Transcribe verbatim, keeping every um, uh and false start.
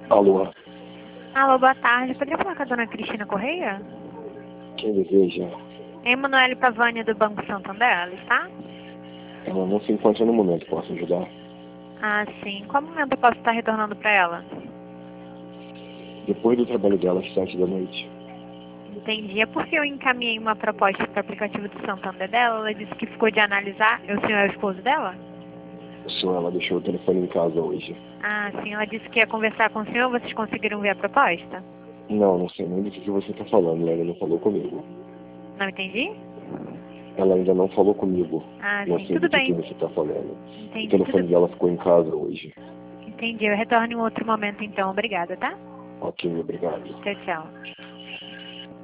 Alô, Alô, boa tarde. Poderia falar com a dona Cristina Correia? quem deseja? Emanuele Pavani, do Banco Santander, ela está? Ela não se encontra no momento, posso ajudar? Ah, sim. Qual momento eu posso estar retornando para ela? Depois do trabalho dela, às sete da noite. Entendi. É porque eu encaminhei uma proposta para o aplicativo do Santander dela. Ela disse que ficou de analisar. O senhor é o esposo dela? O senhor, ela deixou o telefone em casa hoje. Ah, sim. Ela disse que ia conversar com o senhor. Vocês conseguiram ver a proposta? Não, não sei nem do que que você está falando, ela ainda não falou comigo. Não entendi? Ela ainda não falou comigo. Ah, Não sim. sei Tudo do que que bem. você está falando. O Entendi. telefone Tudo... dela ficou em casa hoje. Entendi. Eu retorno em um outro momento, então. Obrigada, tá? Ok, obrigado. Tchau, tchau.